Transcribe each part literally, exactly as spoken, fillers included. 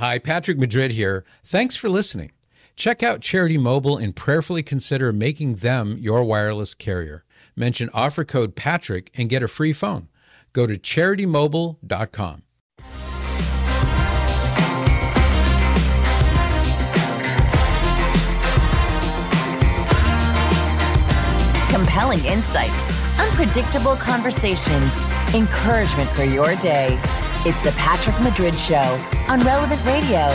Hi, Patrick Madrid here. Thanks for listening. Check out Charity Mobile and prayerfully consider making them your wireless carrier. Mention offer code Patrick and get a free phone. Go to charity mobile dot com. Compelling insights, unpredictable conversations, encouragement for your day. It's the Patrick Madrid Show on Relevant Radio.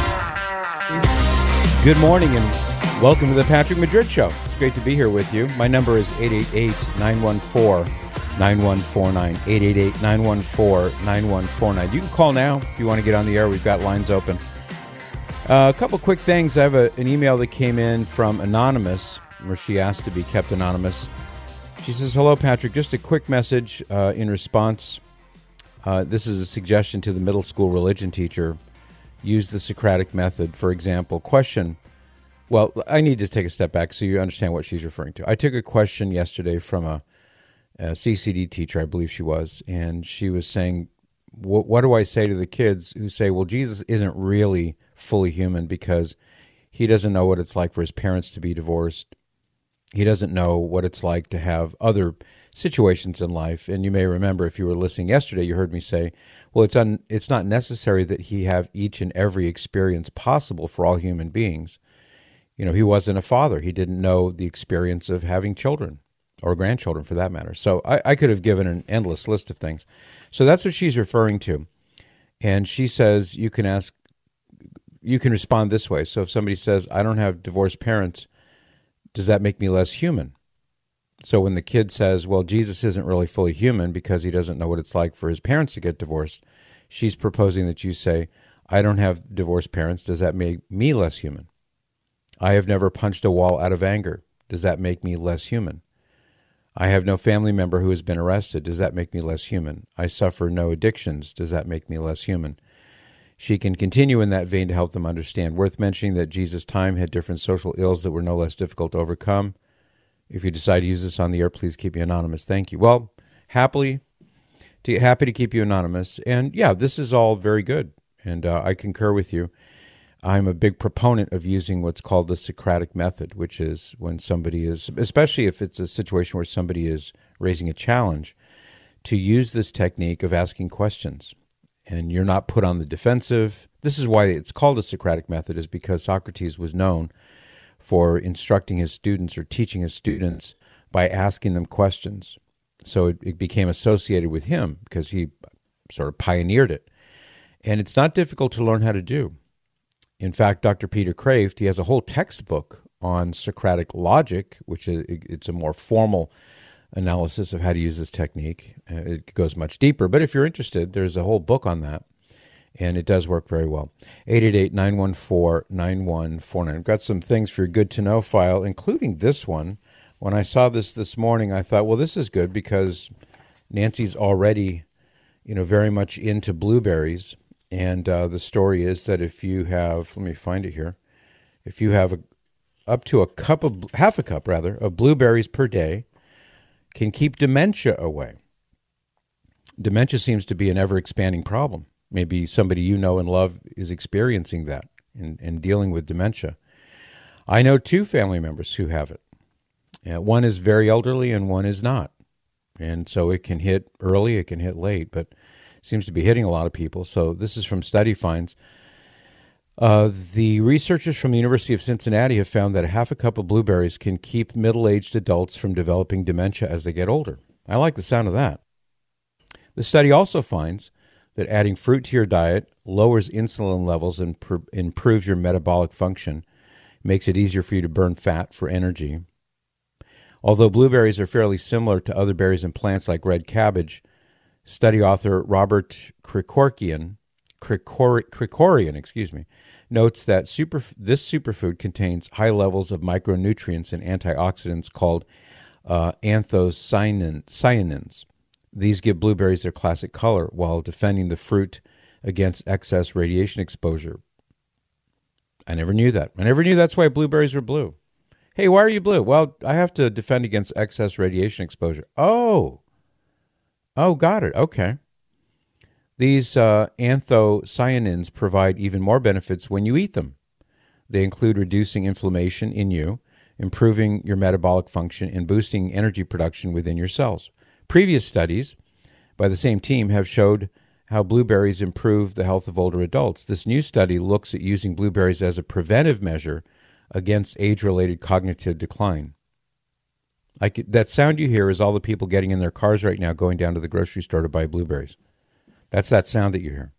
Good morning and welcome to the Patrick Madrid Show. It's great to be here with you. My number is eight eight eight, nine one four, nine one four nine, eight eight eight, nine one four, nine one four nine. You can call now if you want to get on the air. We've got lines open. Uh, a couple quick things. I have a, an email that came in from Anonymous, where she asked to be kept anonymous. She says, hello, Patrick. Just a quick message uh, in response. Uh, this is a suggestion to the middle school religion teacher. Use the Socratic method. For example, question. Well, I need to take a step back so you understand what she's referring to. I took a question yesterday from a, a C C D teacher, I believe she was, and she was saying, what, what do I say to the kids who say, well, Jesus isn't really fully human because he doesn't know what it's like for his parents to be divorced. He doesn't know what it's like to have other situations in life. And you may remember, if you were listening yesterday, you heard me say, well, it's un, it's not necessary that he have each and every experience possible for all human beings. You know, he wasn't a father. He didn't know the experience of having children or grandchildren for that matter. So I, I could have given an endless list of things. So that's what she's referring to. And she says, you can ask, you can respond this way. So if somebody says, I don't have divorced parents, does that make me less human? So when the kid says, well, Jesus isn't really fully human because he doesn't know what it's like for his parents to get divorced, she's proposing that you say, I don't have divorced parents. Does that make me less human? I have never punched a wall out of anger. Does that make me less human? I have no family member who has been arrested. Does that make me less human? I suffer no addictions. Does that make me less human? She can continue in that vein to help them understand. Worth mentioning that Jesus' time had different social ills that were no less difficult to overcome. If you decide to use this on the air, please keep me anonymous. Thank you. Well, happily, to, happy to keep you anonymous. And yeah, this is all very good. And uh, I concur with you. I'm a big proponent of using what's called the Socratic method, which is when somebody is, especially if it's a situation where somebody is raising a challenge, to use this technique of asking questions. And you're not put on the defensive. This is why it's called the Socratic method, is because Socrates was known for instructing his students or teaching his students by asking them questions. So it, it became associated with him because he sort of pioneered it. And it's not difficult to learn how to do. In fact, Doctor Peter Kraft, he has a whole textbook on Socratic logic, which is it's a more formal analysis of how to use this technique. Uh, it goes much deeper, but if you're interested, there's a whole book on that, and it does work very well. eight eight eight, nine one four, nine one four nine. I've got some things for your good-to-know file, including this one. When I saw this this morning, I thought, well, this is good because Nancy's already, you know, very much into blueberries, and uh, the story is that if you have, let me find it here, if you have a, up to a cup of, half a cup rather, of blueberries per day, can keep dementia away. Dementia seems to be an ever-expanding problem. Maybe somebody you know and love is experiencing that and, and dealing with dementia. I know two family members who have it. Uh, one is very elderly and one is not. And so it can hit early, it can hit late, but it seems to be hitting a lot of people. So this is from Study Finds. Uh, the researchers from the University of Cincinnati have found that a half a cup of blueberries can keep middle-aged adults from developing dementia as they get older. I like the sound of that. The study also finds that adding fruit to your diet lowers insulin levels and pr- improves your metabolic function, makes it easier for you to burn fat for energy. Although blueberries are fairly similar to other berries and plants like red cabbage, study author Robert Krikorian, Krikor, Krikorian, excuse me, notes that super, this superfood contains high levels of micronutrients and antioxidants called uh, anthocyanins. These give blueberries their classic color while defending the fruit against excess radiation exposure. I never knew that. I never knew that's why blueberries were blue. Hey, why are you blue? Well, I have to defend against excess radiation exposure. Oh. Oh, got it. Okay. These uh, anthocyanins provide even more benefits when you eat them. They include reducing inflammation in you, improving your metabolic function, and boosting energy production within your cells. Previous studies by the same team have showed how blueberries improve the health of older adults. This new study looks at using blueberries as a preventive measure against age-related cognitive decline. I could, that sound you hear is all the people getting in their cars right now going down to the grocery store to buy blueberries. That's that sound that you hear.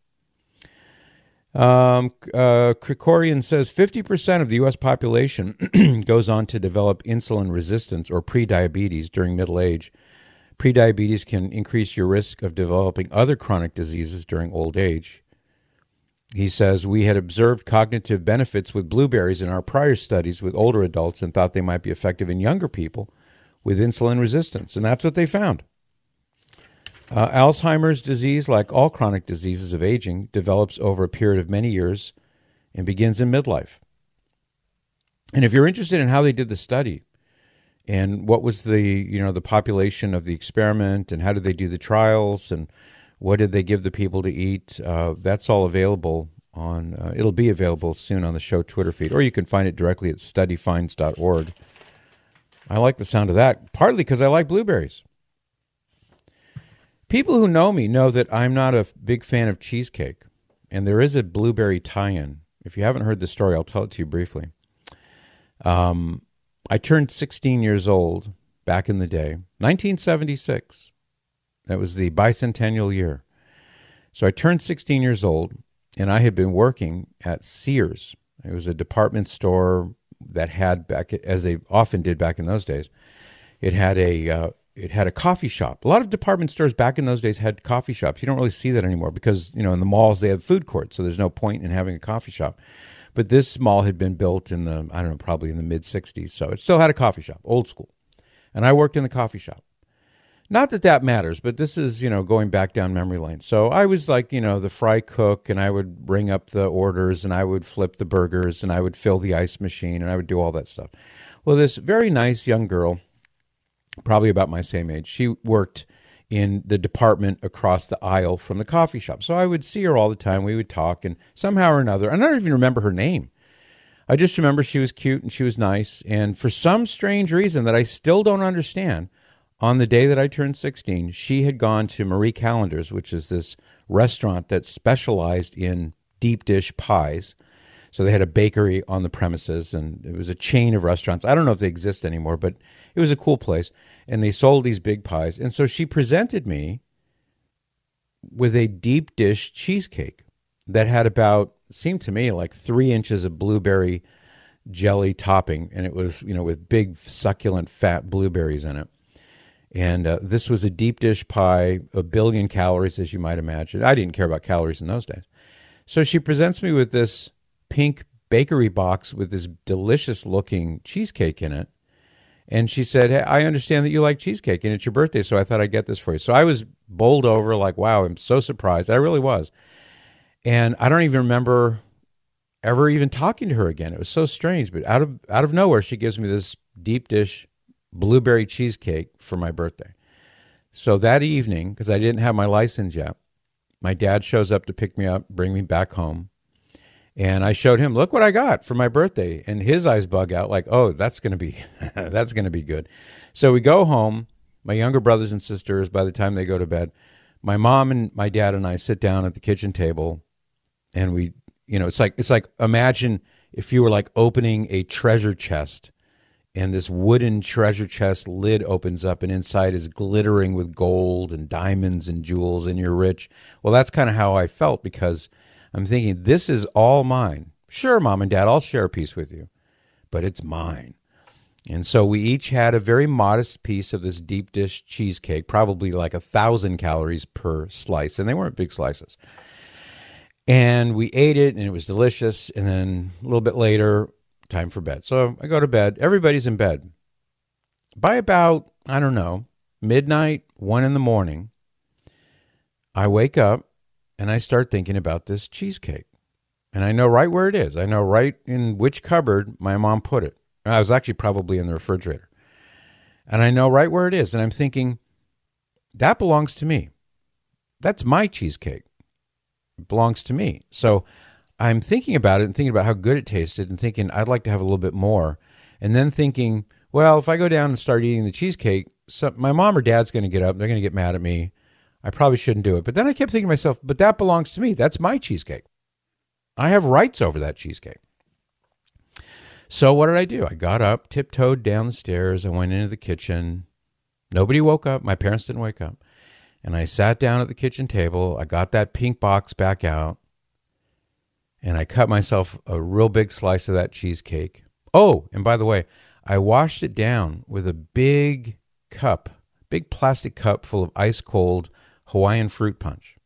Um, uh, Krikorian says fifty percent of the U S population goes on to develop insulin resistance or prediabetes during middle age. Prediabetes can increase your risk of developing other chronic diseases during old age. He says, we had observed cognitive benefits with blueberries in our prior studies with older adults and thought they might be effective in younger people with insulin resistance. And that's what they found. Uh, Alzheimer's disease, like all chronic diseases of aging, develops over a period of many years and begins in midlife. And if you're interested in how they did the study and what was the, you know, the population of the experiment and how did they do the trials and what did they give the people to eat, uh, that's all available on, uh, it'll be available soon on the show Twitter feed, or you can find it directly at study finds dot org. I like the sound of that, partly because I like blueberries. People who know me know that I'm not a big fan of cheesecake, and there is a blueberry tie-in. If you haven't heard the story, I'll tell it to you briefly. Um, I turned sixteen years old back in the day, nineteen seventy-six. That was the bicentennial year. So I turned sixteen years old, and I had been working at Sears. It was a department store that had, back as they often did back in those days, it had a uh, it had a coffee shop. A lot of department stores back in those days had coffee shops. You don't really see that anymore because, you know, in the malls they have food courts, so there's no point in having a coffee shop. But this mall had been built in the, I don't know, probably in the mid-sixties, so it still had a coffee shop, old school. And I worked in the coffee shop. Not that that matters, but this is, you know, going back down memory lane. So I was like, you know, the fry cook, and I would bring up the orders, and I would flip the burgers, and I would fill the ice machine, and I would do all that stuff. Well, this very nice young girl, probably about my same age, she worked in the department across the aisle from the coffee shop. So I would see her all the time. We would talk, and somehow or another, and I don't even remember her name. I just remember she was cute and she was nice. And for some strange reason that I still don't understand, on the day that I turned sixteen, she had gone to Marie Callender's, which is this restaurant that specialized in deep dish pies. So they had a bakery on the premises, and it was a chain of restaurants. I don't know if they exist anymore, but it was a cool place. And they sold these big pies. And so she presented me with a deep dish cheesecake that had about, seemed to me, like three inches of blueberry jelly topping. And it was, you know, with big, succulent, fat blueberries in it. And uh, this was a deep dish pie, a billion calories, as you might imagine. I didn't care about calories in those days. So she presents me with this pink bakery box with this delicious-looking cheesecake in it. And she said, hey, I understand that you like cheesecake, and it's your birthday, so I thought I'd get this for you. So I was bowled over, like, wow, I'm so surprised. I really was. And I don't even remember ever even talking to her again. It was so strange. But out of out of nowhere, she gives me this deep dish blueberry cheesecake for my birthday. So that evening, because I didn't have my license yet, my dad shows up to pick me up, bring me back home. And I showed him, look what I got for my birthday. And his eyes bug out like, oh, that's going to be, that's going to be good. So we go home, my younger brothers and sisters, by the time they go to bed, my mom and my dad and I sit down at the kitchen table, and we, you know, it's like, it's like, imagine if you were like opening a treasure chest, and this wooden treasure chest lid opens up, and inside is glittering with gold and diamonds and jewels, and you're rich. Well, that's kind of how I felt, because I'm thinking, this is all mine. Sure, Mom and Dad, I'll share a piece with you, but it's mine. And so we each had a very modest piece of this deep dish cheesecake, probably like a thousand calories per slice, and they weren't big slices. And we ate it, and it was delicious, and then a little bit later, time for bed. So I go to bed. Everybody's in bed. By about, I don't know, midnight, one in the morning, I wake up, and I start thinking about this cheesecake. And I know right where it is. I know right in which cupboard my mom put it. I was actually probably in the refrigerator. And I know right where it is. And I'm thinking, that belongs to me. That's my cheesecake. It belongs to me. So I'm thinking about it and thinking about how good it tasted and thinking I'd like to have a little bit more. And then thinking, well, if I go down and start eating the cheesecake, so my mom or dad's going to get up. They're going to get mad at me. I probably shouldn't do it. But then I kept thinking to myself, but that belongs to me. That's my cheesecake. I have rights over that cheesecake. So what did I do? I got up, tiptoed down the stairs. I went into the kitchen. Nobody woke up. My parents didn't wake up. And I sat down at the kitchen table. I got that pink box back out. And I cut myself a real big slice of that cheesecake. Oh, and by the way, I washed it down with a big cup, big plastic cup full of ice cold Hawaiian fruit punch.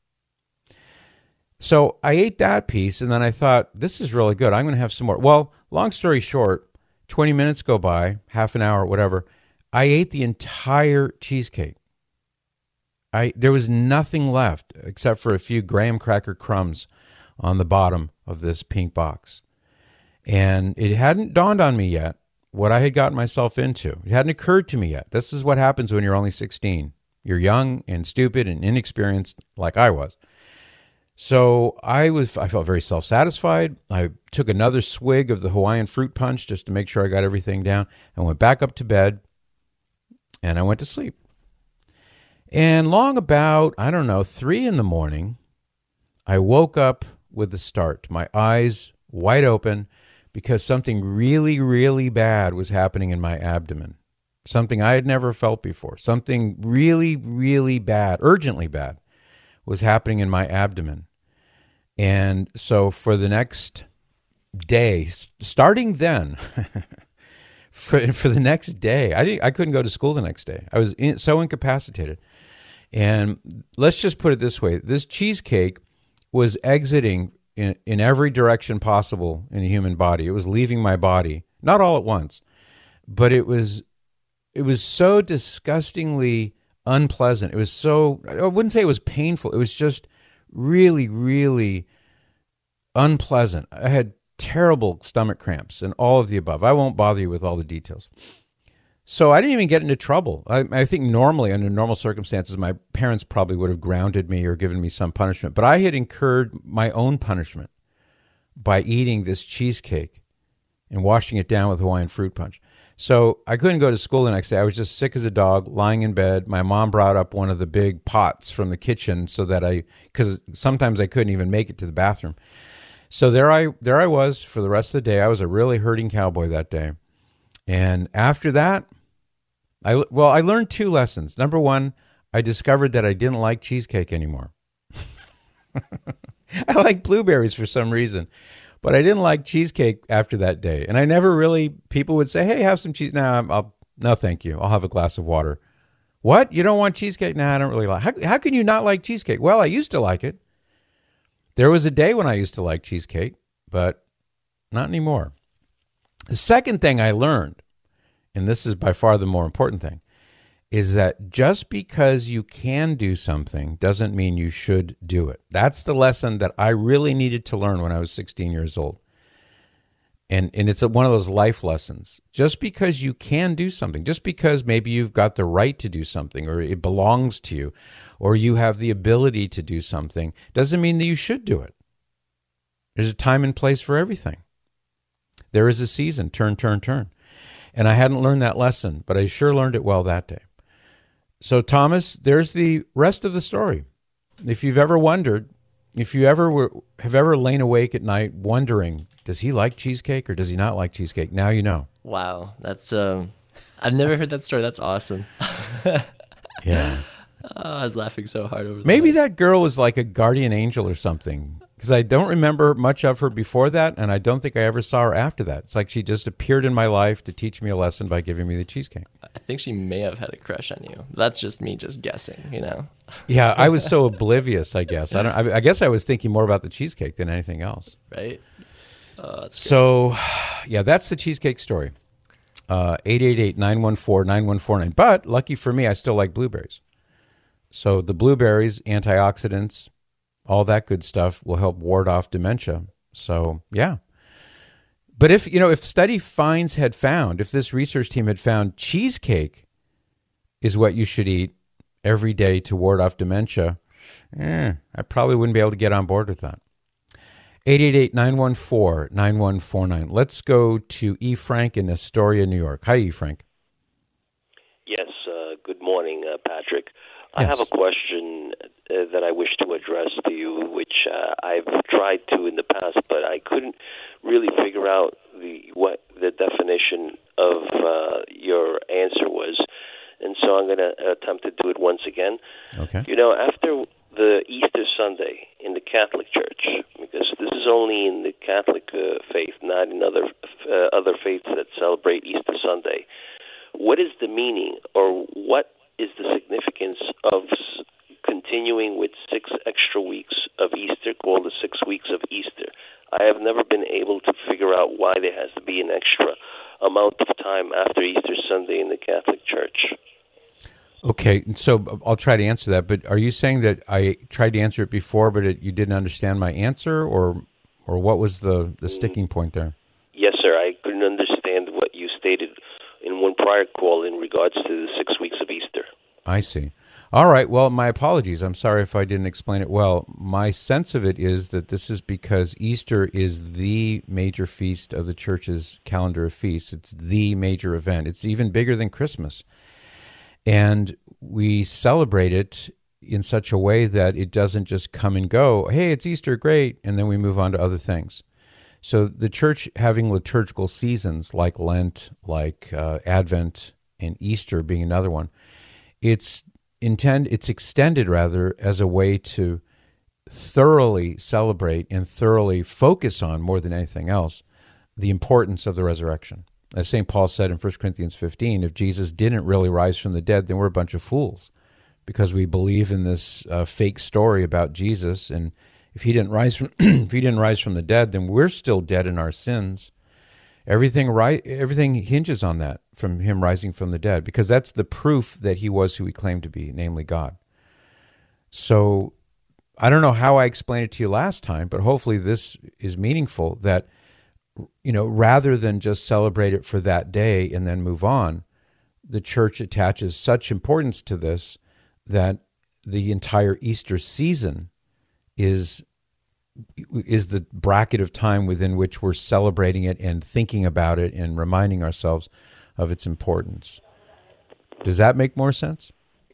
So I ate that piece, and then I thought, this is really good. I'm going to have some more. Well, long story short, twenty minutes go by, half an hour, whatever. I ate the entire cheesecake. I there was nothing left except for a few graham cracker crumbs on the bottom of this pink box. And it hadn't dawned on me yet what I had gotten myself into. It hadn't occurred to me yet. This is what happens when you're only sixteen. You're young and stupid and inexperienced like I was. So I was I felt very self-satisfied. I took another swig of the Hawaiian fruit punch just to make sure I got everything down and went back up to bed, and I went to sleep. And long about, I don't know, three in the morning, I woke up with a start, my eyes wide open, because something really, really bad was happening in my abdomen. Something I had never felt before. Something really, really bad, urgently bad, was happening in my abdomen. And so for the next day, starting then, for for the next day, I didn't, I couldn't go to school the next day. I was in, so incapacitated. And let's just put it this way. This cheesecake was exiting in, in every direction possible in the human body. It was leaving my body, not all at once, but it was it was so disgustingly unpleasant. It was so, I wouldn't say it was painful. It was just really, really unpleasant. I had terrible stomach cramps and all of the above. I won't bother you with all the details. So I didn't even get into trouble. I, I think normally, under normal circumstances, my parents probably would have grounded me or given me some punishment. But I had incurred my own punishment by eating this cheesecake and washing it down with Hawaiian fruit punch. So I couldn't go to school the next day. I was just sick as a dog, lying in bed. My mom brought up one of the big pots from the kitchen so that I, because sometimes I couldn't even make it to the bathroom. So there I there I was for the rest of the day. I was a really hurting cowboy that day. And after that, I well, I learned two lessons. Number one, I discovered that I didn't like cheesecake anymore. I like blueberries for some reason. But I didn't like cheesecake after that day. And I never really, people would say, hey, have some cheese. No, I'll, no, thank you. I'll have a glass of water. What? You don't want cheesecake? No, I don't really like it. How, how can you not like cheesecake? Well, I used to like it. There was a day when I used to like cheesecake, but not anymore. The second thing I learned, and this is by far the more important thing, is that just because you can do something doesn't mean you should do it. That's the lesson that I really needed to learn when I was sixteen years old. And and it's a, one of those life lessons. Just because you can do something, just because maybe you've got the right to do something, or it belongs to you, or you have the ability to do something, doesn't mean that you should do it. There's a time and place for everything. There is a season, turn, turn, turn. And I hadn't learned that lesson, but I sure learned it well that day. So, Thomas, there's the rest of the story. If you've ever wondered, if you ever were, have ever lain awake at night wondering, does he like cheesecake or does he not like cheesecake? Now you know. Wow, that's um, I've never heard that story. That's awesome. Yeah. Oh, I was laughing so hard over that. Maybe that girl was like a guardian angel or something, because I don't remember much of her before that, and I don't think I ever saw her after that. It's like she just appeared in my life to teach me a lesson by giving me the cheesecake. I think she may have had a crush on you. That's just me just guessing, you know? Yeah, I was so oblivious, I guess. I don't. I, I guess I was thinking more about the cheesecake than anything else. Right? Oh, that's so, yeah, that's the cheesecake story. Uh, eight eight eight, nine one four, nine one four nine. But lucky for me, I still like blueberries. So the blueberries, antioxidants, all that good stuff will help ward off dementia. So, yeah. But if, you know, if study finds had found, if this research team had found cheesecake is what you should eat every day to ward off dementia, Eh, I probably wouldn't be able to get on board with that. eight eight eight, nine one four, nine one four nine. Let's go to E. Frank in Astoria, New York. Hi, E. Frank. Yes, uh, good morning, uh, Patrick. I Yes. have a question uh, that I wish to address to you, which uh, I've tried to in the past, but I couldn't really figure out the what the definition of uh, your answer was, and so I'm going to attempt to do it once again. Okay. You know, after the Easter Sunday in the Catholic Church, because this is only in the Catholic uh, faith, not in other uh, other faiths that celebrate Easter Sunday, what is the meaning, or what is the significance of s- continuing with six extra weeks of Easter, called the six weeks of Easter? I have never been able to figure out why there has to be an extra amount of time after Easter Sunday in the Catholic Church. Okay, so I'll try to answer that, but are you saying that I tried to answer it before, but it, you didn't understand my answer, or or what was the, the sticking point there? Yes, sir. I couldn't understand what you stated in one prior call in regards to the six weeks of Easter. I see. All right, well, my apologies. I'm sorry if I didn't explain it well. My sense of it is that this is because Easter is the major feast of the Church's calendar of feasts. It's the major event. It's even bigger than Christmas. And we celebrate it in such a way that it doesn't just come and go, hey, it's Easter, great, and then we move on to other things. So the Church having liturgical seasons like Lent, like uh, Advent, and Easter being another one, it's intend it's extended rather as a way to thoroughly celebrate and thoroughly focus on, more than anything else, the importance of the resurrection. As Saint Paul said in First Corinthians fifteen, if Jesus didn't really rise from the dead, then we're a bunch of fools, because we believe in this uh, fake story about Jesus. And if he didn't rise from if he didn't rise from the dead, then we're still dead in our sins. Everything right, everything hinges on that, from him rising from the dead, because that's the proof that he was who he claimed to be, namely God. So I don't know how I explained it to you last time, but hopefully this is meaningful, that, you know, rather than just celebrate it for that day and then move on, the Church attaches such importance to this that the entire Easter season is is the bracket of time within which we're celebrating it and thinking about it and reminding ourselves of its importance. Does that make more sense?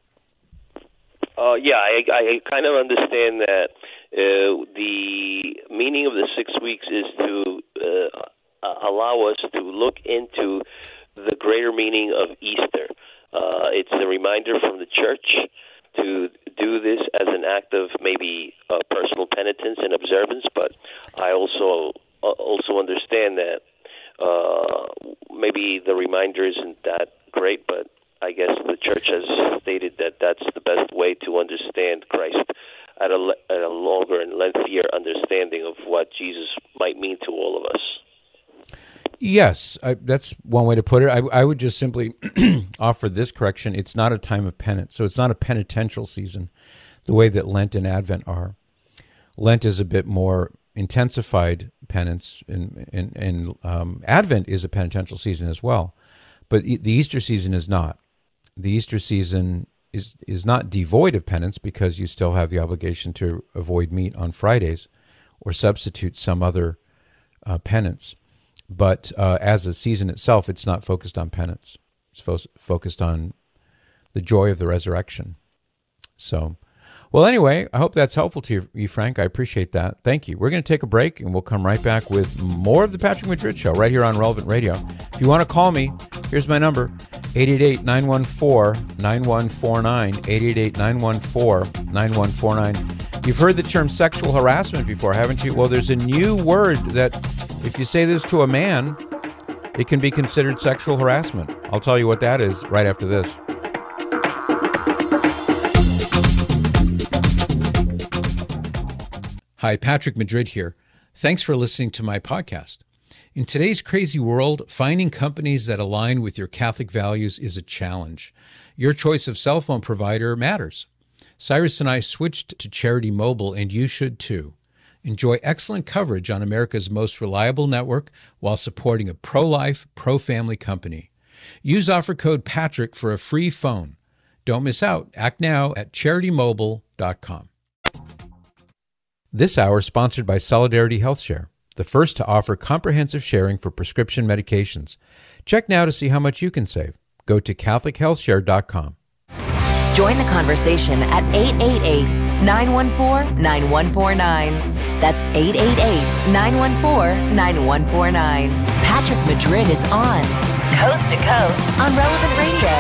Uh, yeah, I, I kind of understand that uh, the meaning of the six weeks is to uh, allow us to look into the greater meaning of Easter. Uh, it's a reminder from the Church to do this as an act of maybe uh, personal penitence and observance, but I also uh, also understand that uh, maybe the reminder isn't that great, but I guess the Church has stated that that's the best way to understand Christ at a, at a longer and lengthier understanding of what Jesus might mean to all of us. Yes, I, that's one way to put it. I, I would just simply offer this correction. It's not a time of penance, so it's not a penitential season the way that Lent and Advent are. Lent is a bit more intensified penance, and, and, and um, Advent is a penitential season as well, but the Easter season is not. The Easter season is, is not devoid of penance, because you still have the obligation to avoid meat on Fridays or substitute some other uh, penance. But uh, as a season itself, it's not focused on penance. It's fo- focused on the joy of the resurrection. So, well, anyway, I hope that's helpful to you, Frank. I appreciate that. Thank you. We're going to take a break, and we'll come right back with more of the Patrick Madrid Show right here on Relevant Radio. If you want to call me, here's my number, eight eight eight, nine one four, nine one four nine, eight eight eight, nine one four, nine one four nine. You've heard the term sexual harassment before, haven't you? Well, there's a new word that, if you say this to a man, it can be considered sexual harassment. I'll tell you what that is right after this. Hi, Patrick Madrid here. Thanks for listening to my podcast. In today's crazy world, finding companies that align with your Catholic values is a challenge. Your choice of cell phone provider matters. Cyrus and I switched to Charity Mobile, and you should too. Enjoy excellent coverage on America's most reliable network while supporting a pro-life, pro-family company. Use offer code Patrick for a free phone. Don't miss out. Act now at charity mobile dot com. This hour is sponsored by Solidarity Health Share, the first to offer comprehensive sharing for prescription medications. Check now to see how much you can save. Go to catholic health share dot com. Join the conversation at eight eight eight, nine one four, nine one four nine. That's eight eight eight, nine one four, nine one four nine. Patrick Madrid is on, coast to coast on Relevant Radio.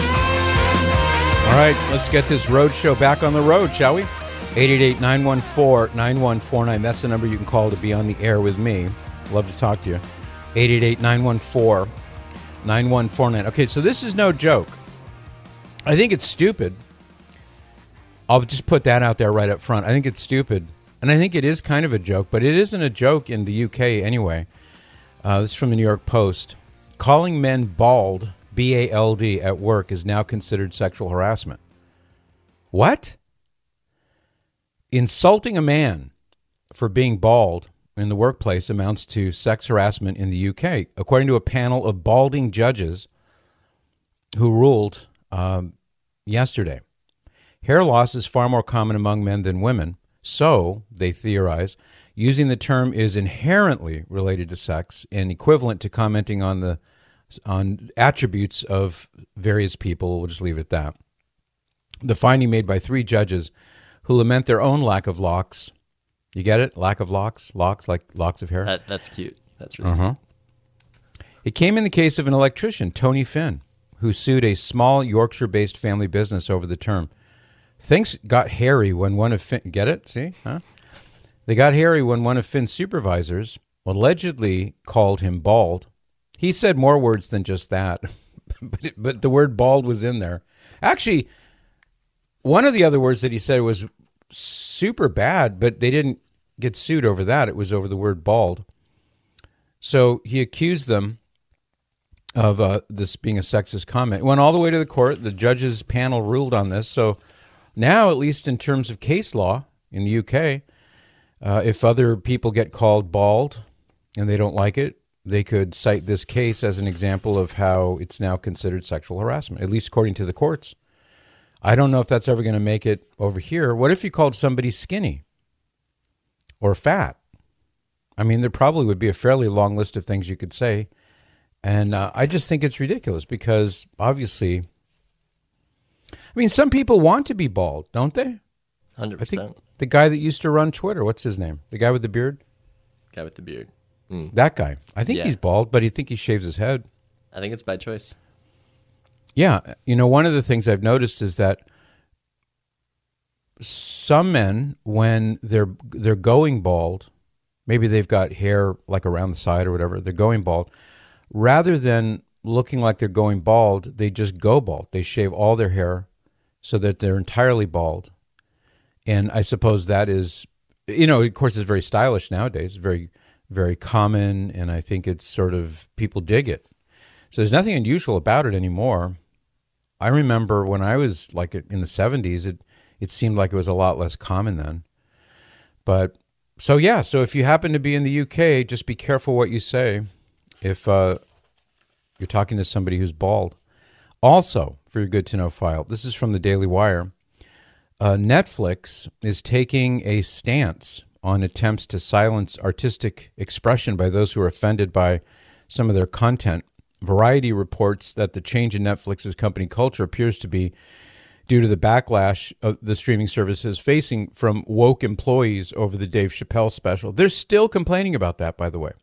All right, let's get this road show back on the road, shall we? eight eight eight, nine one four, nine one four nine. That's the number you can call to be on the air with me. Love to talk to you. eight eight eight, nine one four, nine one four nine. Okay, so this is no joke. I think it's stupid. I'll just put that out there right up front. I think it's stupid. And I think it is kind of a joke, but it isn't a joke in the U K anyway. Uh, this is from the New York Post. Calling men bald, B A L D, at work is now considered sexual harassment. What? Insulting a man for being bald in the workplace amounts to sex harassment in the U K, according to a panel of balding judges who ruled um, yesterday. Hair loss is far more common among men than women, so, they theorize, using the term is inherently related to sex and equivalent to commenting on the on attributes of various people. We'll just leave it at that. The finding made by three judges who lament their own lack of locks. You get it? Lack of locks? Locks, like locks of hair? That, that's cute. That's really uh-huh. cute. It came in the case of an electrician, Tony Finn, who sued a small Yorkshire-based family business over the term. Things got hairy when one of Finn... Get it? See? Huh? They got hairy when one of Finn's supervisors allegedly called him bald. He said more words than just that, but, it, but the word bald was in there. Actually... One of the other words that he said was super bad, but they didn't get sued over that. It was over the word bald. So he accused them of uh, this being a sexist comment. It went all the way to the court. The judges panel ruled on this. So now, at least in terms of case law in the U K, uh, if other people get called bald and they don't like it, they could cite this case as an example of how it's now considered sexual harassment, at least according to the courts. I don't know if that's ever going to make it over here. What if you called somebody skinny or fat? I mean, there probably would be a fairly long list of things you could say. And uh, I just think it's ridiculous because obviously, I mean, some people want to be bald, don't they? one hundred percent. I think the guy that used to run Twitter, what's his name? The guy with the beard? Guy with the beard. Mm. That guy. I think Yeah. he's bald, but I think he shaves his head. I think it's by choice. Yeah. You know, one of the things I've noticed is that some men, when they're they're going bald, maybe they've got hair like around the side or whatever, they're going bald, rather than looking like they're going bald, they just go bald. They shave all their hair so that they're entirely bald. And I suppose that is, you know, of course, it's very stylish nowadays, very, very common, and I think it's sort of, people dig it. So there's nothing unusual about it anymore. I remember when I was like in the seventies, it it seemed like it was a lot less common then. But so yeah, so if you happen to be in the U K, just be careful what you say if uh, you're talking to somebody who's bald. Also, for your good to know file, this is from the Daily Wire. Uh, Netflix is taking a stance on attempts to silence artistic expression by those who are offended by some of their content. Variety reports that the change in Netflix's company culture appears to be due to the backlash of the streaming services facing from woke employees over the Dave Chappelle special. They're still complaining about that, by the way.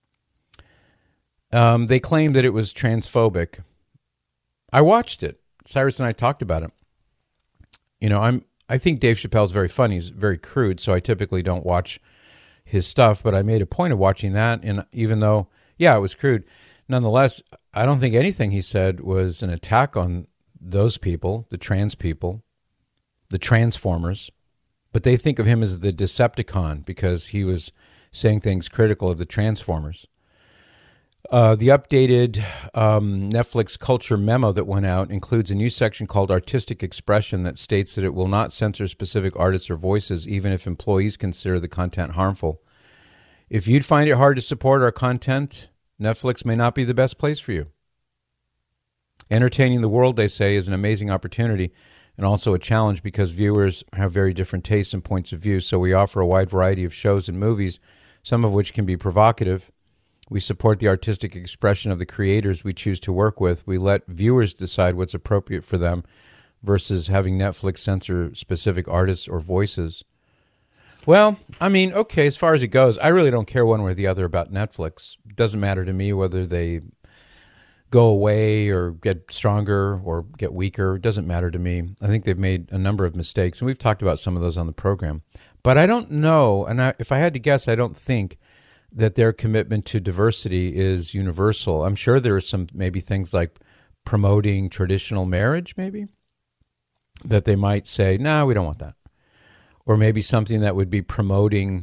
Um, they claim that it was transphobic. I watched it. Cyrus and I talked about it. You know, I'm. I think Dave Chappelle's very funny. He's very crude, so I typically don't watch his stuff. But I made a point of watching that, and even though, yeah, it was crude, nonetheless, I don't think anything he said was an attack on those people, the trans people, the transformers. But they think of him as the Decepticon because he was saying things critical of the Transformers. Uh, the updated um, Netflix culture memo that went out includes a new section called Artistic Expression that states that it will not censor specific artists or voices, even if employees consider the content harmful. If you'd find it hard to support our content, Netflix may not be the best place for you. Entertaining the world, they say, is an amazing opportunity, and also a challenge because viewers have very different tastes and points of view. So we offer a wide variety of shows and movies, some of which can be provocative. We support the artistic expression of the creators we choose to work with. We let viewers decide what's appropriate for them versus having Netflix censor specific artists or voices. Well, I mean, okay, as far as it goes, I really don't care one way or the other about Netflix. It doesn't matter to me whether they go away or get stronger or get weaker. It doesn't matter to me. I think they've made a number of mistakes, and we've talked about some of those on the program. But I don't know, and I, if I had to guess, I don't think that their commitment to diversity is universal. I'm sure there are some maybe things like promoting traditional marriage, maybe, that they might say, no, we don't want that. Or maybe something that would be promoting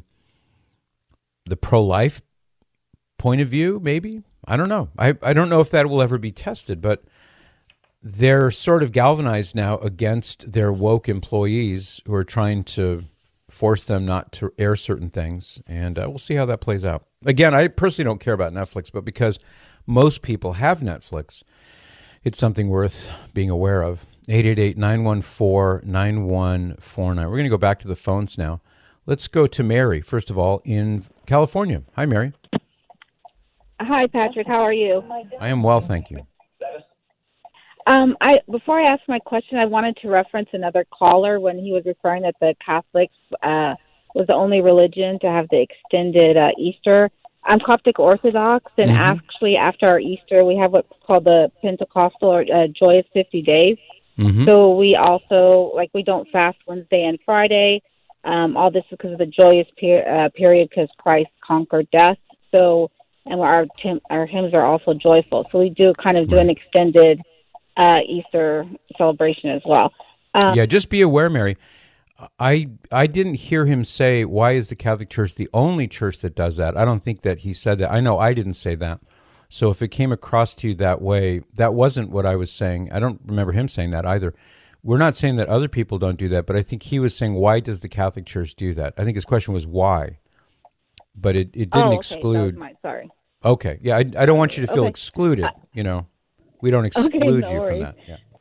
the pro-life point of view, maybe. I don't know. I, I don't know if that will ever be tested, but they're sort of galvanized now against their woke employees who are trying to force them not to air certain things, and uh, we'll see how that plays out. Again, I personally don't care about Netflix, but because most people have Netflix, it's something worth being aware of. eight eight eight, nine one four, nine one four nine. We're going to go back to the phones now. Let's go to Mary, first of all, in California. Hi, Mary. Hi, Patrick. How are you? I am well, thank you. Um, I before I ask my question, I wanted to reference another caller when he was referring that the Catholics uh, was the only religion to have the extended uh, Easter. I'm Coptic Orthodox, and mm-hmm. actually after our Easter, we have what's called the Pentecostal or uh, Joyous fifty days. Mm-hmm. So we also, like, we don't fast Wednesday and Friday. Um, all this is because of the joyous per- uh, period because Christ conquered death. So, and our tim- our hymns are also joyful. So we do kind of do an extended uh, Easter celebration as well. Um, yeah, just be aware, Mary. I I didn't hear him say, why is the Catholic Church the only church that does that? I don't think that he said that. I know I didn't say that. So if it came across to you that way, that wasn't what I was saying. I don't remember him saying that either. We're not saying that other people don't do that, but I think he was saying, why does the Catholic Church do that? I think his question was why, but it, it didn't oh, okay. exclude. That was my, sorry. Okay, yeah, I, I don't want you to feel okay. excluded, you know. We don't exclude okay, no you worries. from that.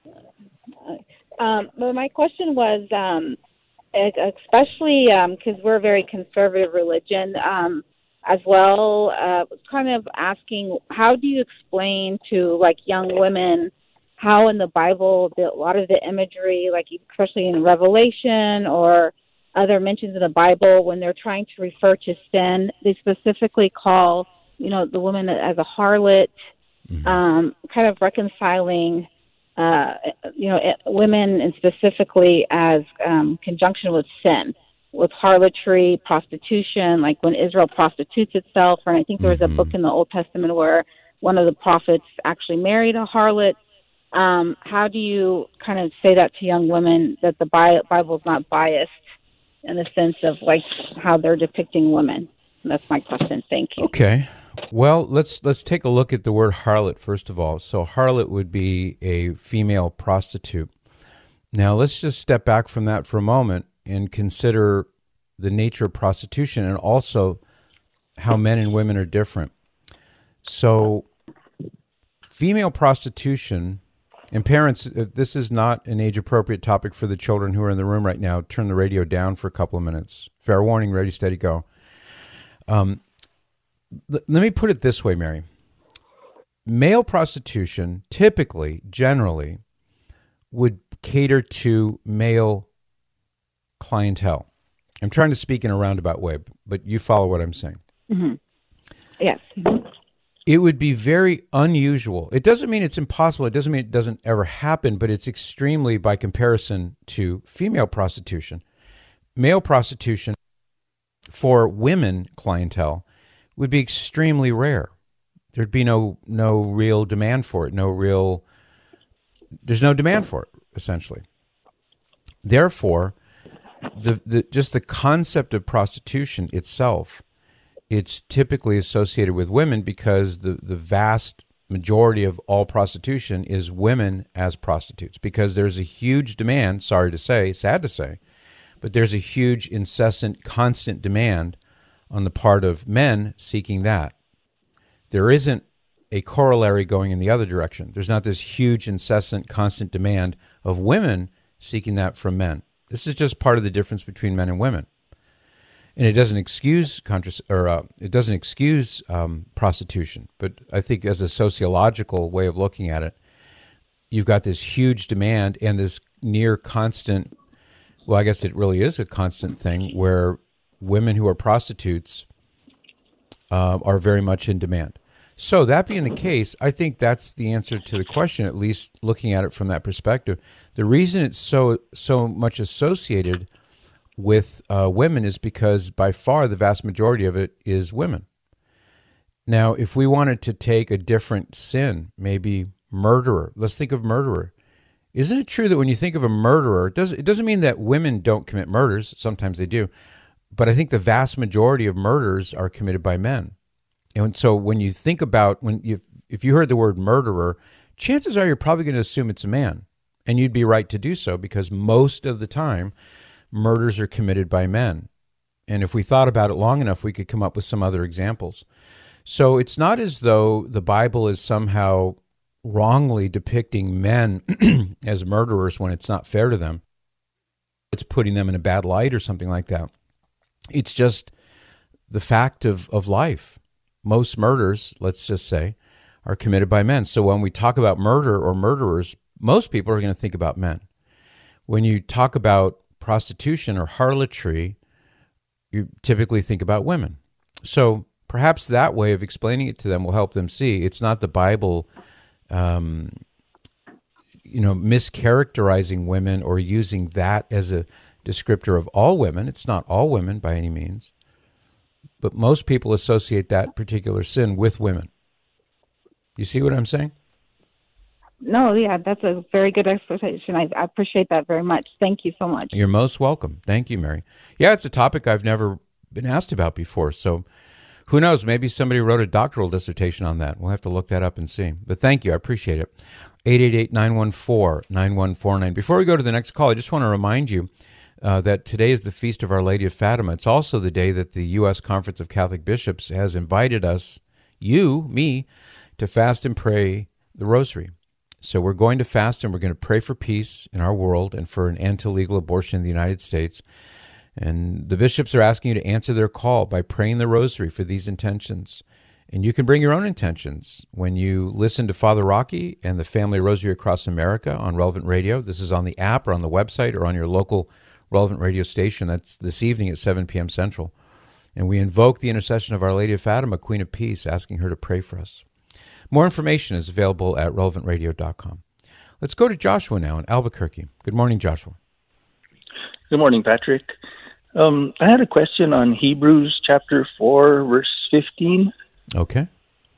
Yeah. Um, but my question was, um, especially because um, we're a very conservative religion um, as well, uh, kind of asking, how do you explain to, like, young women how in the Bible, the, a lot of the imagery, like especially in Revelation or other mentions in the Bible, when they're trying to refer to sin, they specifically call, you know, the woman as a harlot, mm-hmm. um, kind of reconciling, uh, you know, women and specifically as um, conjunction with sin, with harlotry, prostitution, like when Israel prostitutes itself. And I think there was a mm-hmm. book in the Old Testament where one of the prophets actually married a harlot. Um, how do you kind of say that to young women, that the Bible is not biased in the sense of like how they're depicting women? That's my question. Thank you. Okay. Well, let's let's take a look at the word harlot first of all. So harlot would be a female prostitute. Now, let's just step back from that for a moment and consider the nature of prostitution and also how men and women are different. So female prostitution, and parents, if this is not an age-appropriate topic for the children who are in the room right now, turn the radio down for a couple of minutes. Fair warning, ready, steady, go. Um, l- let me put it this way, Mary. Male prostitution typically, generally, would cater to male clientele. I'm trying to speak in a roundabout way, but you follow what I'm saying. Mm-hmm. Yes. Mm-hmm. It would be very unusual. It doesn't mean it's impossible. It doesn't mean it doesn't ever happen, but it's extremely, by comparison to female prostitution. Male prostitution for women clientele would be extremely rare. There'd be no no real demand for it, no real, there's no demand for it, essentially. Therefore, the, the just the concept of prostitution itself, it's typically associated with women because the, the vast majority of all prostitution is women as prostitutes, because there's a huge demand, sorry to say, sad to say, but there's a huge, incessant, constant demand on the part of men seeking that. There isn't a corollary going in the other direction. There's not this huge, incessant, constant demand of women seeking that from men. This is just part of the difference between men and women. And it doesn't excuse contra- or uh, it doesn't excuse um, prostitution, but I think as a sociological way of looking at it, you've got this huge demand and this near constant, well, I guess it really is a constant thing where women who are prostitutes uh, are very much in demand. So that being the case, I think that's the answer to the question, at least looking at it from that perspective. The reason it's so so much associated with uh, women is because by far the vast majority of it is women. Now, if we wanted to take a different sin, maybe murderer, let's think of murderer. Isn't it true that when you think of a murderer, it doesn't, it doesn't mean that women don't commit murders, sometimes they do, but I think the vast majority of murders are committed by men. And so when you think about, when you, if you heard the word murderer, chances are you're probably going to assume it's a man, and you'd be right to do so because most of the time, murders are committed by men. And if we thought about it long enough, we could come up with some other examples. So it's not as though the Bible is somehow wrongly depicting men as murderers when it's not fair to them. It's putting them in a bad light or something like that. It's just the fact of, of life. Most murders, let's just say, are committed by men. So when we talk about murder or murderers, most people are going to think about men. When you talk about prostitution or harlotry, you typically think about women. So perhaps that way of explaining it to them will help them see it's not the Bible, um, you know, mischaracterizing women or using that as a descriptor of all women. It's not all women by any means, but most people associate that particular sin with women. You see what I'm saying? No, yeah, that's a very good explanation. I, I appreciate that very much. Thank you so much. You're most welcome. Thank you, Mary. Yeah, it's a topic I've never been asked about before. So who knows? Maybe somebody wrote a doctoral dissertation on that. We'll have to look that up and see. But thank you. I appreciate it. eight eight eight, nine one four, nine one four nine. Before we go to the next call, I just want to remind you uh, that today is the Feast of Our Lady of Fatima. It's also the day that the U S Conference of Catholic Bishops has invited us, you, me, to fast and pray the Rosary. So we're going to fast and we're going to pray for peace in our world and for an end to legal abortion in the United States. And the bishops are asking you to answer their call by praying the Rosary for these intentions. And you can bring your own intentions when you listen to Father Rocky and the Family Rosary Across America on Relevant Radio. This is on the app or on the website or on your local Relevant Radio station. That's this evening at seven p.m. Central. And we invoke the intercession of Our Lady of Fatima, Queen of Peace, asking her to pray for us. More information is available at relevant radio dot com. Let's go to Joshua now in Albuquerque. Good morning, Joshua. Good morning, Patrick. Um, I had a question on Hebrews chapter four, verse fifteen. Okay.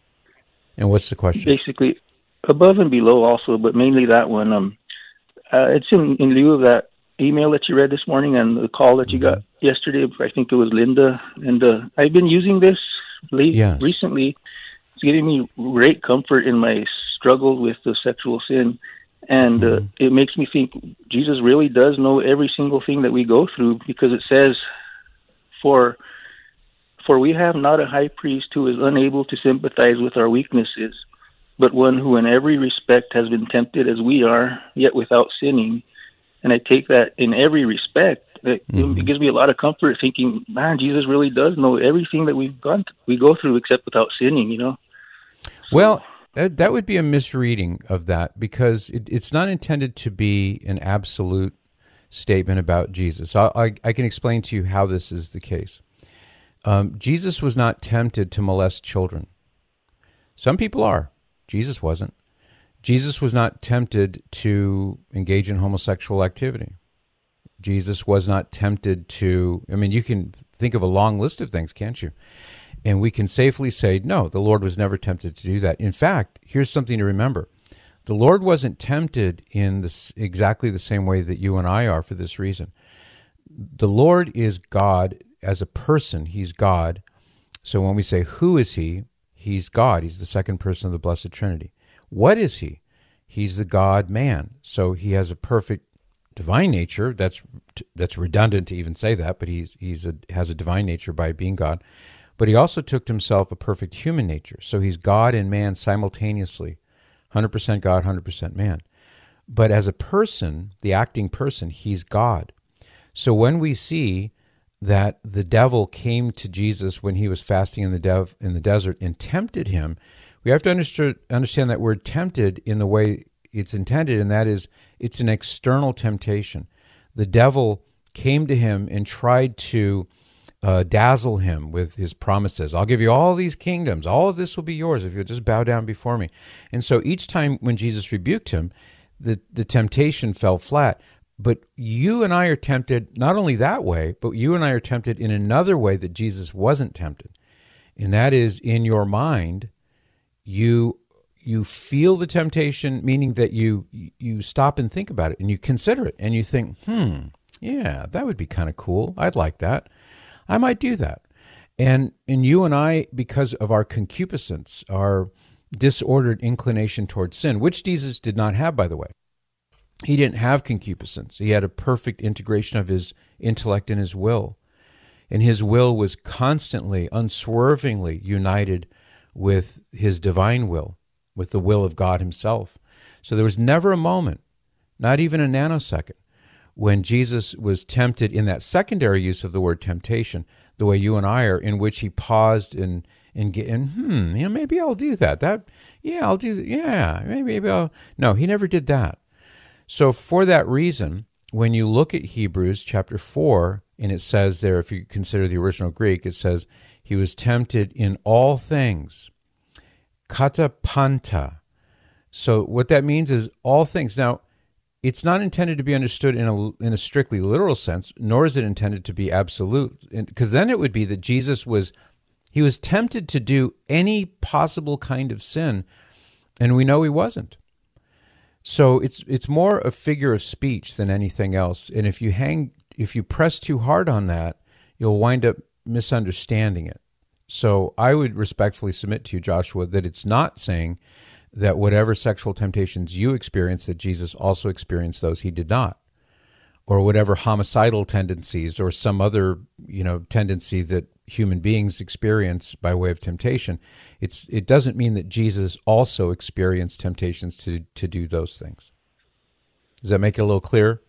And what's the question? Basically, above and below also, but mainly that one. Um, uh, it's in, in lieu of that email that you read this morning and the call that you got yesterday. I think it was Linda. And uh, I've been using this late, yes. recently. It's giving me great comfort in my struggle with the sexual sin. And uh, mm-hmm. it makes me think Jesus really does know every single thing that we go through, because it says, for for we have not a high priest who is unable to sympathize with our weaknesses, but one who in every respect has been tempted as we are, yet without sinning. And I take that in every respect. It, mm-hmm. it gives me a lot of comfort thinking, man, Jesus really does know everything that we've gone to, we go through except without sinning, you know? So, well, that, that would be a misreading of that, because it, it's not intended to be an absolute statement about Jesus. I, I, I can explain to you how this is the case. Um, Jesus was not tempted to molest children. Some people are. Jesus wasn't. Jesus was not tempted to engage in homosexual activity. Jesus was not tempted to, I mean, you can think of a long list of things, can't you? And we can safely say, no, the Lord was never tempted to do that. In fact, here's something to remember. The Lord wasn't tempted in this, exactly the same way that you and I are for this reason. The Lord is God as a person. He's God. So when we say, who is he? He's God. He's the second person of the Blessed Trinity. What is he? He's the God-man. So he has a perfect divine nature. That's that's redundant to even say that, but he's he's a, has a divine nature by being God. But he also took to himself a perfect human nature. So he's God and man simultaneously, one hundred percent God, one hundred percent man. But as a person, the acting person, he's God. So when we see that the devil came to Jesus when he was fasting in the dev, in the desert and tempted him, we have to understand, understand that word tempted in the way it's intended, and that is it's an external temptation. The devil came to him and tried to uh, dazzle him with his promises. I'll give you all these kingdoms. All of this will be yours if you'll just bow down before me. And so each time when Jesus rebuked him, the, the temptation fell flat. But you and I are tempted not only that way, but you and I are tempted in another way that Jesus wasn't tempted. And that is in your mind, you you feel the temptation, meaning that you you stop and think about it and you consider it and you think, hmm, yeah, that would be kind of cool. I'd like that. I might do that. And and you and I, because of our concupiscence, our disordered inclination towards sin, which Jesus did not have, by the way. He didn't have concupiscence. He had a perfect integration of his intellect and his will. And his will was constantly, unswervingly united with his divine will, with the will of God himself. So there was never a moment, not even a nanosecond, when Jesus was tempted in that secondary use of the word temptation, the way you and I are, in which he paused and and get and hmm, you know, maybe I'll do that. That yeah, I'll do that. Yeah, maybe, maybe I'll. No, he never did that. So for that reason, when you look at Hebrews chapter four, and it says there, if you consider the original Greek, it says he was tempted in all things, kata panta. So what that means is all things. Now, it's not intended to be understood in a in a strictly literal sense, nor is it intended to be absolute, because then it would be that Jesus was he was tempted to do any possible kind of sin, and we know he wasn't. So it's it's more a figure of speech than anything else. And if you hang, if you press too hard on that, you'll wind up misunderstanding it. So I would respectfully submit to you, Joshua, that it's not saying that whatever sexual temptations you experience, that Jesus also experienced those. He did not. Or whatever homicidal tendencies or some other, you know, tendency that human beings experience by way of temptation, it's it doesn't mean that Jesus also experienced temptations to to do those things. Does that make it a little clearer?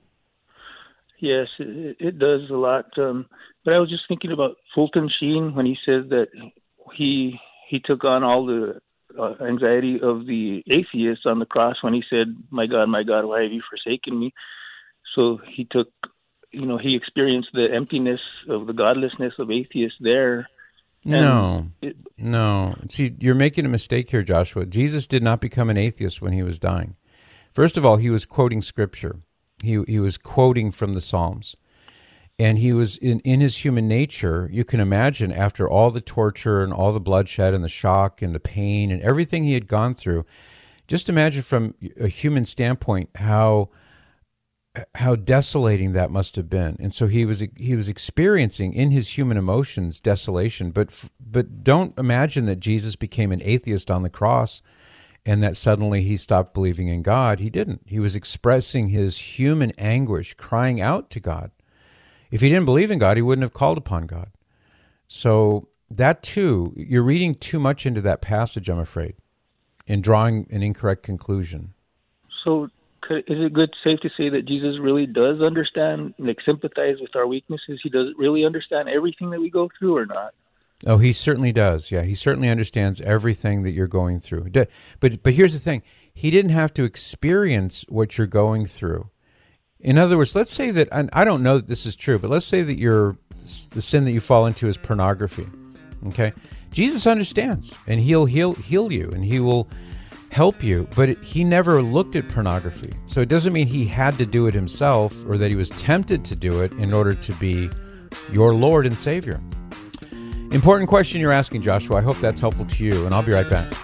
Yes, it, it does a lot. Um, but I was just thinking about Fulton Sheen when he says that he he took on all the uh, anxiety of the atheists on the cross when he said, "My God, my God, why have you forsaken me?" So he took, you know, he experienced the emptiness of the godlessness of atheists there. No, it, no. See, you're making a mistake here, Joshua. Jesus did not become an atheist when he was dying. First of all, he was quoting Scripture. He he was quoting from the Psalms. And he was, in, in his human nature, you can imagine, after all the torture and all the bloodshed and the shock and the pain and everything he had gone through, just imagine from a human standpoint how how desolating that must have been. And so he was he was experiencing in his human emotions desolation. But but don't imagine that Jesus became an atheist on the cross and that suddenly he stopped believing in God. He didn't. He was expressing his human anguish, crying out to God. If he didn't believe in God, he wouldn't have called upon God. So that too, you're reading too much into that passage, I'm afraid, and drawing an incorrect conclusion. So is it good, safe to say that Jesus really does understand, like sympathize with our weaknesses? He does really understand everything that we go through, or not? Oh, he certainly does. Yeah, he certainly understands everything that you're going through. But but here's the thing. He didn't have to experience what you're going through. In other words, let's say that, and I don't know that this is true, but let's say that you're, the sin that you fall into is pornography. Okay? Jesus understands, and he'll heal, heal you, and he will help you, but it, he never looked at pornography. So it doesn't mean he had to do it himself or that he was tempted to do it in order to be your Lord and Savior. Important question you're asking, Joshua. I hope that's helpful to you, and I'll be right back.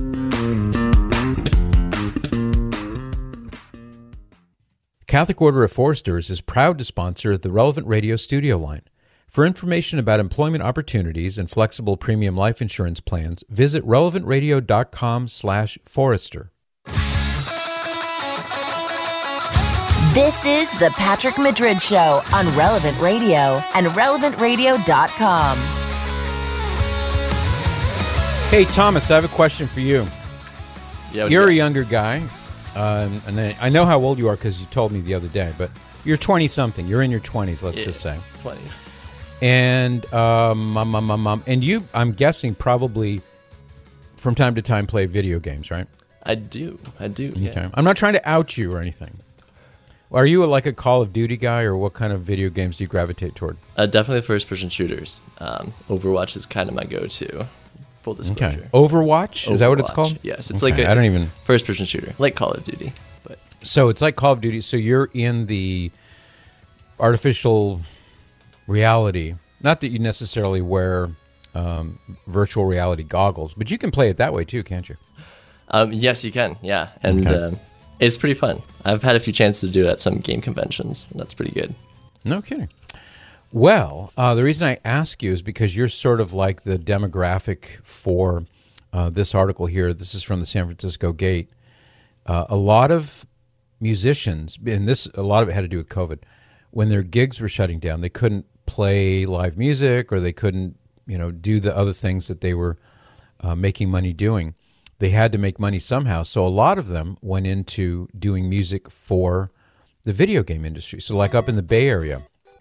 Catholic Order of Foresters is proud to sponsor the Relevant Radio studio line. For information about employment opportunities and flexible premium life insurance plans, visit relevant radio dot com slash forester. This is the Patrick Madrid Show on Relevant Radio and relevant radio dot com. Hey, Thomas, I have a question for you. Yeah, You're yeah. a younger guy. Um, and I, I know how old you are because you told me the other day, but you're twenty-something. You're in your twenties, let's Yeah, just say. twenties. And um, um, um, um, um, and you, I'm guessing, probably from time to time play video games, right? I do. I do. Yeah. Okay. I'm not trying to out you or anything. Are you a, like a Call of Duty guy, or what kind of video games do you gravitate toward? Uh, definitely first-person shooters. Um, Overwatch is kind of my go-to. Full disclosure. Okay. Overwatch? Is that what it's Overwatch, called? Yes. It's Okay, like a, I don't it's even. first-person shooter, like Call of Duty. But So it's like Call of Duty. So you're in the artificial reality. Not that you necessarily wear um, virtual reality goggles, but you can play it that way too, can't you? um, yes, you can. Yeah, and Okay. um, it's pretty fun. I've had a few chances to do it at some game conventions, and that's pretty good. No kidding. Well, uh, the reason I ask you is because you're sort of like the demographic for uh, this article here. This is from the San Francisco Gate. Uh, a lot of musicians, and this a lot of it had to do with COVID, when their gigs were shutting down, they couldn't play live music, or they couldn't, you know, do the other things that they were uh, making money doing. They had to make money somehow. So a lot of them went into doing music for the video game industry. So like up in the Bay Area.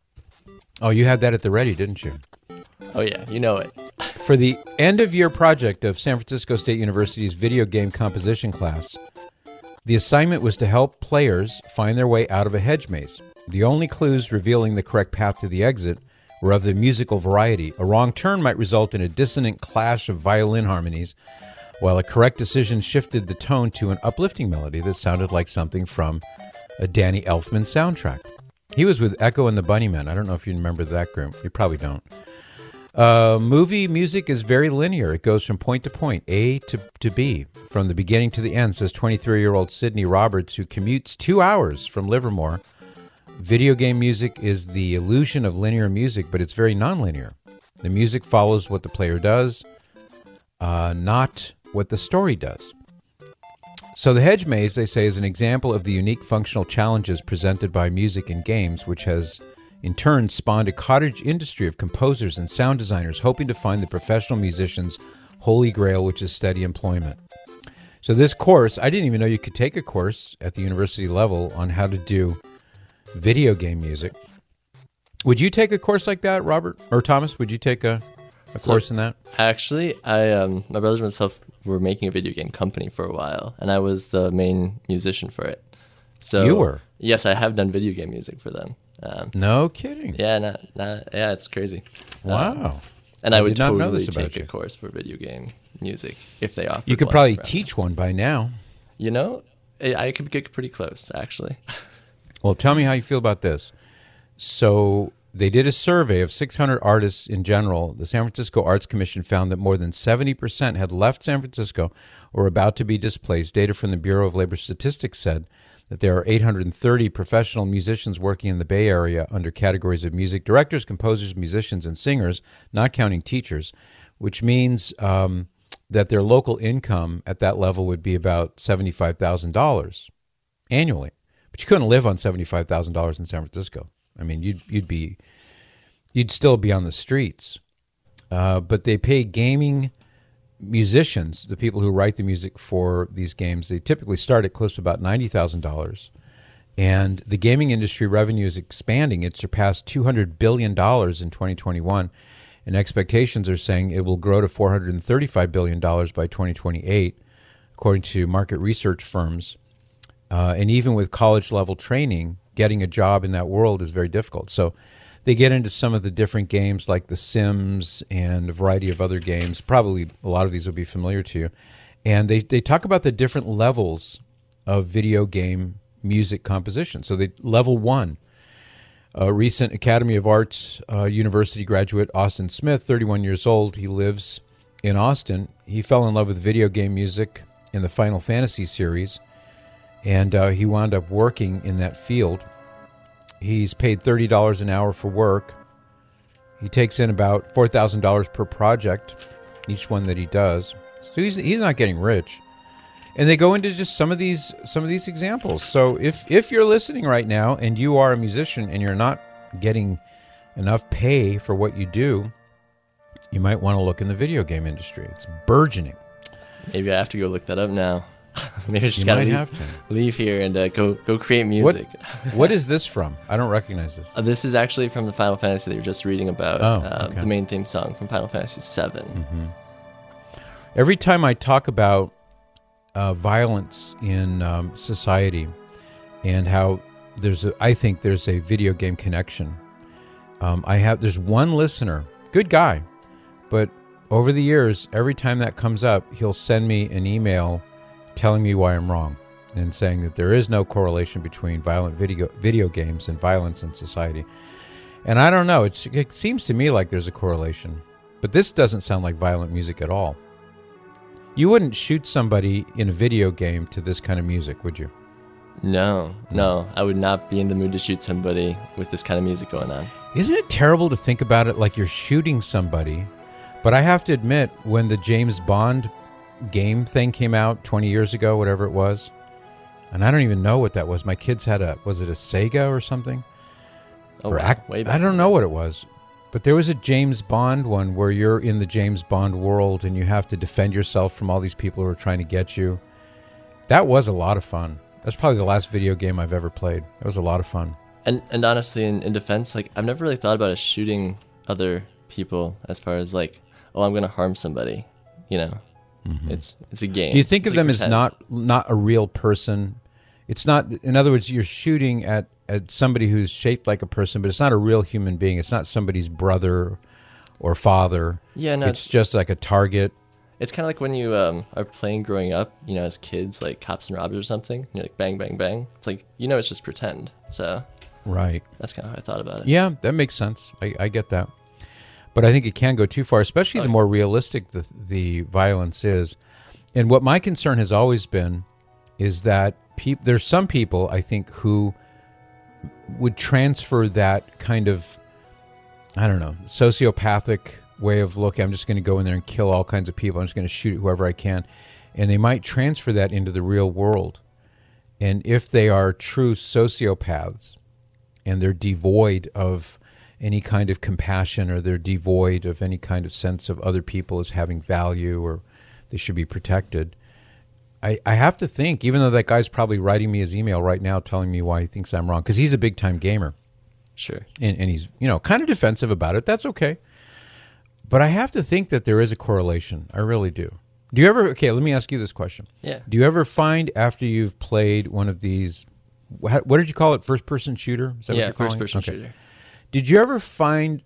Oh, you had that at the ready, didn't you? Oh yeah, you know it. For the end of year project of San Francisco State University's video game composition class, the assignment was to help players find their way out of a hedge maze. The only clues revealing the correct path to the exit were of the musical variety. A wrong turn might result in a dissonant clash of violin harmonies, while a correct decision shifted the tone to an uplifting melody that sounded like something from a Danny Elfman soundtrack. He was with Echo and the Bunnymen. I don't know if you remember that group. You probably don't. Uh, movie music is very linear. It goes from point to point, A to, to B, from the beginning to the end, says twenty-three-year-old Sydney Roberts, who commutes two hours from Livermore. Video game music is the illusion of linear music, but it's very nonlinear. The music follows what the player does, uh, not what the story does. So the hedge maze, they say, is an example of the unique functional challenges presented by music in games, which has in turn spawned a cottage industry of composers and sound designers hoping to find the professional musician's holy grail, which is steady employment. So this course, I didn't even know you could take a course at the university level on how to do video game music. Would you take a course like that, Robert? Or Thomas, would you take a, a So- course in that? Actually, I um, my brothers and myself were making a video game company for a while, and I was the main musician for it. So You were? Yes, I have done video game music for them. Um, No kidding. yeah, not, not, yeah, it's crazy. Wow. Um, and I, I would did not know totally this about take you. a course for video game music if they offered. You could one probably around teach one by now. there. You know, I I could get pretty close actually. Well, tell me how you feel about this. So they did a survey of six hundred artists in general. The San Francisco Arts Commission found that more than seventy percent had left San Francisco or were about to be displaced. Data from the Bureau of Labor Statistics said that there are eight hundred thirty professional musicians working in the Bay Area under categories of music directors, composers, musicians, and singers, not counting teachers, which means um, that their local income at that level would be about seventy-five thousand dollars annually. But you couldn't live on seventy-five thousand dollars in San Francisco. I mean, you'd you'd be you'd still be on the streets. Uh, but they pay gaming musicians, the people who write the music for these games, they typically start at close to about ninety thousand dollars. And the gaming industry revenue is expanding. It surpassed two hundred billion dollars in twenty twenty-one. And expectations are saying it will grow to four hundred thirty-five billion dollars by twenty twenty-eight, according to market research firms. Uh, and even with college-level training, getting a job in that world is very difficult. So they get into some of the different games like The Sims and a variety of other games. Probably a lot of these will be familiar to you. And they, they talk about the different levels of video game music composition. So they level one, a recent Academy of Arts uh, University graduate, Austin Smith, thirty-one years old. He lives in Austin. He fell in love with video game music in the Final Fantasy series, and uh, he wound up working in that field. He's paid thirty dollars an hour for work. He takes in about four thousand dollars per project, each one that he does. So he's, he's not getting rich. And they go into just some of these some of these examples. So if if you're listening right now and you are a musician and you're not getting enough pay for what you do, you might want to look in the video game industry. It's burgeoning. Maybe I have to go look that up now. maybe I just You gotta might leave, have to. leave here and uh, go go create music. What, what is this from? I don't recognize this. Uh, this is actually from the Final Fantasy that you were just reading about. Oh, uh, okay. The main theme song from Final Fantasy seven. Mm-hmm. Every time I talk about uh, violence in um, society and how there's a, I think there's a video game connection. Um, I have there's one listener, good guy, but over the years, every time that comes up, he'll send me an email telling me why I'm wrong and saying that there is no correlation between violent video video games and violence in society. And I don't know, it's, it seems to me like there's a correlation, but this doesn't sound like violent music at all. You wouldn't shoot somebody in a video game to this kind of music, would you? No, no, I would not be in the mood to shoot somebody with this kind of music going on. Isn't it terrible to think about it like you're shooting somebody? But I have to admit, when the James Bond game thing came out twenty years ago, whatever it was, and I don't even know what that was. My kids had a, was it a Sega or something? Oh, Or wow, act, way back I don't in know the what it was. But there was a James Bond one where you're in the James Bond world and you have to defend yourself from all these people who are trying to get you. That was a lot of fun. That's probably the last video game I've ever played. It was a lot of fun. And and honestly, in, in defense, like I've never really thought about us shooting other people as far as like, oh, I'm gonna harm somebody. You know, mm-hmm. it's it's a game. Do you think It's of like them as pretend. not not a real person? It's not. In other words, you're shooting at, at somebody who's shaped like a person, but it's not a real human being. It's not somebody's brother or father. Yeah, no, it's it's, just like a target. it's kind of like when you um, are playing growing up, you know, as kids, like cops and robbers or something. And you're like bang, bang, bang. It's like you know, it's just pretend. So Right. that's kind of how I thought about it. Yeah, that makes sense. I, I get that. But I think it can go too far, especially Oh, the yeah. more realistic the, the violence is. And what my concern has always been is that peop- there's some people, I think, who would transfer that kind of, I don't know, sociopathic way of looking. I'm just going to go in there and kill all kinds of people. I'm just going to shoot whoever I can. And they might transfer that into the real world. And if they are true sociopaths and they're devoid of any kind of compassion, or they're devoid of any kind of sense of other people as having value or they should be protected, I, I have to think, even though that guy's probably writing me his email right now telling me why he thinks I'm wrong, because he's a big-time gamer. Sure. And, and he's, you know, kind of defensive about it. That's okay. But I have to think that there is a correlation. I really do. Do you ever, okay, let me ask you this question. Yeah. Do you ever find after you've played one of these, what what did you call it, first-person shooter? Is that Yeah, what you're calling it? first-person Okay. shooter. Did you ever find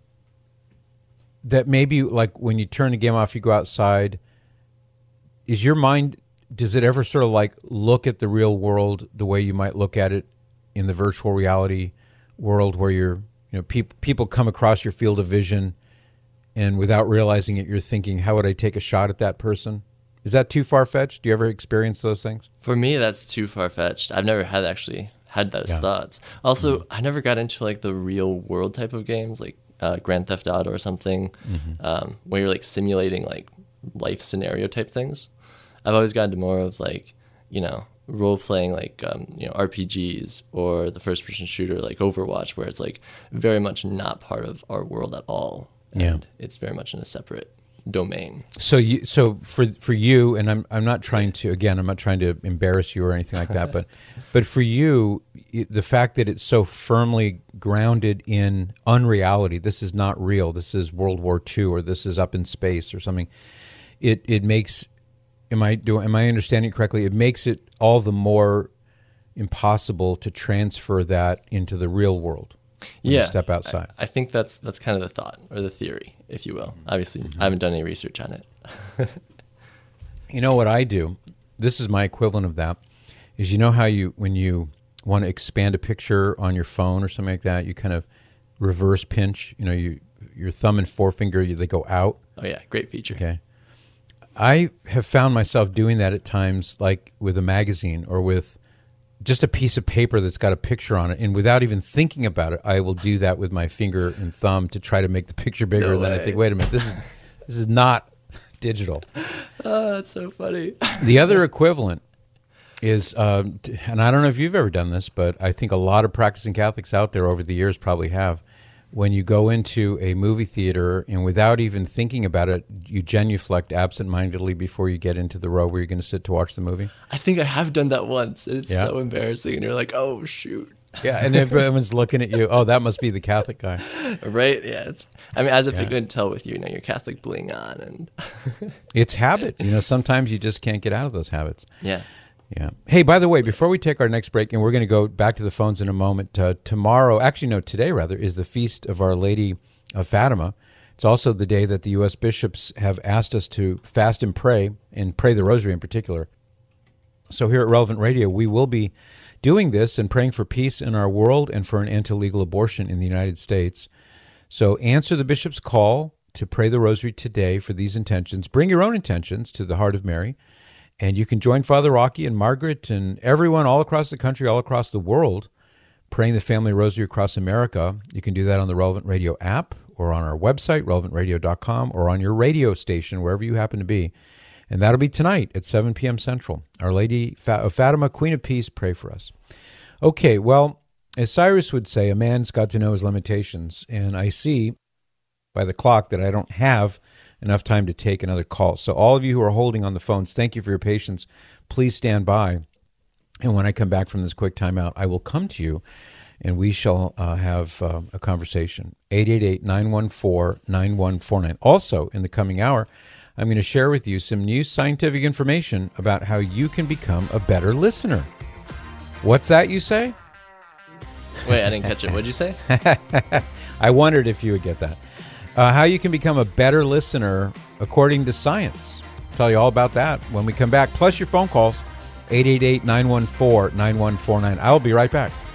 that maybe, like, when you turn the game off, you go outside, is your mind, does it ever sort of like look at the real world the way you might look at it in the virtual reality world, where you're, you know, people people come across your field of vision, and without realizing it, you're thinking, how would I take a shot at that person? Is that too far-fetched? Do you ever experience those things? For me, that's too far-fetched. I've never had actually had those Yeah. thoughts. Also, I never got into like the real world type of games, like uh, Grand Theft Auto or something, um, where you're like simulating like life scenario type things. I've always gotten to more of like, you know, role playing, like um, you know, R P Gs or the first person shooter like Overwatch, where it's like very much not part of our world at all. And Yeah. it's very much in a separate domain. So you, so for for you, and I'm I'm not trying to, again, I'm not trying to embarrass you or anything like that, but but for you, it- the fact that it's so firmly grounded in unreality, this is not real, this is World War Two, or this is up in space or something. It it makes, am I doing am I understanding it correctly? It makes it all the more impossible to transfer that into the real world. When you Yeah, step outside. I, I think that's that's kind of the thought or the theory, if you will. Obviously, I haven't done any research on it. You know what I do? This is my equivalent of that. Is, you know how you, when you want to expand a picture on your phone or something like that, you kind of reverse pinch. You know, you your thumb and forefinger, you, they go out. Oh yeah, great feature. Okay. I have found myself doing that at times, like with a magazine or with just a piece of paper that's got a picture on it, and without even thinking about it, I will do that with my finger and thumb to try to make the picture bigger. No and then I way. think, wait a minute, this is this is not digital. Oh, that's so funny. The other equivalent is, um, t- and I don't know if you've ever done this, but I think a lot of practicing Catholics out there over the years probably have, when you go into a movie theater and without even thinking about it, you genuflect absentmindedly before you get into the row where you're going to sit to watch the movie? I think I have done that once. And it's Yeah. so embarrassing. And you're like, oh, shoot. Yeah, and everyone's looking at you. Oh, that must be the Catholic guy. Right? Yeah. It's, I mean, as if Yeah. you couldn't tell with you, you know, your Catholic bling on. And It's habit. You know, sometimes you just can't get out of those habits. yeah. Yeah. Hey, by the way, before we take our next break, and we're going to go back to the phones in a moment, uh, tomorrow, actually, no, today, rather, is the Feast of Our Lady of Fatima. It's also the day that the U S bishops have asked us to fast and pray, and pray the rosary in particular. So here at Relevant Radio, we will be doing this and praying for peace in our world and for an end to legal abortion in the United States. So answer the bishop's call to pray the rosary today for these intentions. Bring your own intentions to the Heart of Mary. And you can join Father Rocky and Margaret and everyone all across the country, all across the world, praying the Family Rosary across America. You can do that on the Relevant Radio app or on our website, relevant radio dot com, or on your radio station, wherever you happen to be. And that'll be tonight at seven p.m. Central. Our Lady of Fatima, Queen of Peace, pray for us. Okay, well, as Cyrus would say, a man's got to know his limitations. And I see by the clock that I don't have enough time to take another call. So all of you who are holding on the phones, thank you for your patience. Please stand by. And when I come back from this quick timeout, I will come to you and we shall uh, have uh, a conversation. eight eight eight, nine one four, nine one four nine. Also, in the coming hour, I'm going to share with you some new scientific information about how you can become a better listener. What's that, you say? Wait, I didn't catch it. What'd you say? I wondered if you would get that. Uh, how you can become a better listener according to science. I'll tell you all about that when we come back, plus your phone calls, eight eight eight, nine one four, nine one four nine. I'll be right back.